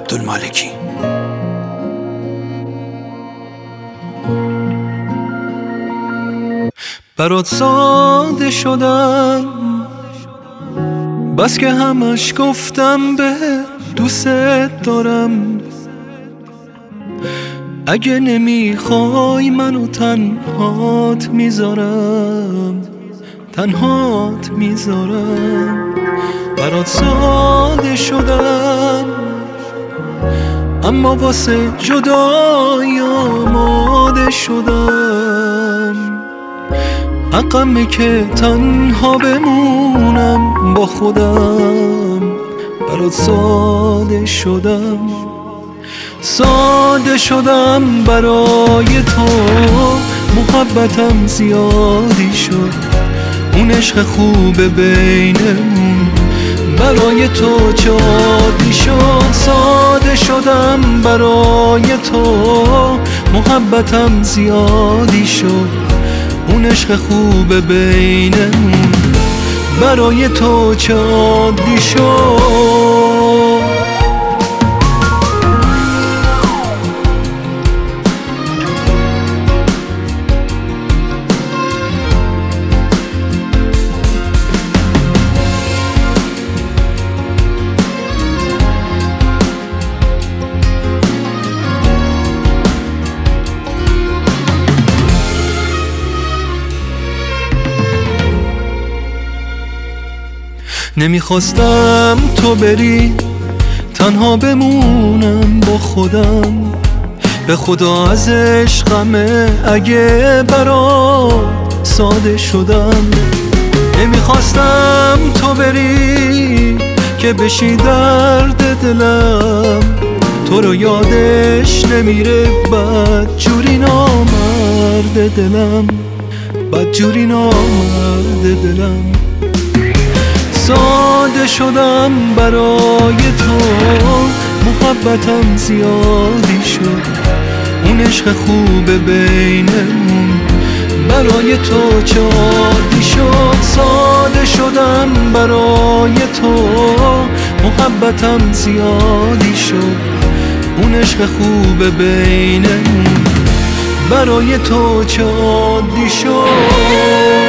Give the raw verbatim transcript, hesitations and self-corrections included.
عبدالمالکی. برات ساده شدم بس که همش گفتم به دوست دارم. اگه نمیخوای منو تنهات میذارم، تنهات میذارم. برات ساده شدم اما واسه جدایی آماده شدم. حقمه که تنها بمونم با خودم. برات ساده شدم، ساده شدم برای تو. محبتم زیادی شد، اون عشق خوبه بینمون برای تو چادی شد. ساده شدم برای تو، محبتم زیادی شد، اون عشق خوبه بینمون برای تو چادی شد. نمیخواستم تو بری، تنها بمونم با خودم. به خدا از عشقمه اگه برات ساده شدم. نمیخواستم تو بری که بشی درد دلم. تو رو یادش نمیره بدجوری نامرد دلم، بدجوری نامرد دلم. ساده شدم برای تو، محبتم زیادی شد، اون عشق خوبه بینمون برای تو چادی شد. ساده شدم برای تو، محبتم زیادی شد، اون عشق خوبه بینمون برای تو چادی شد.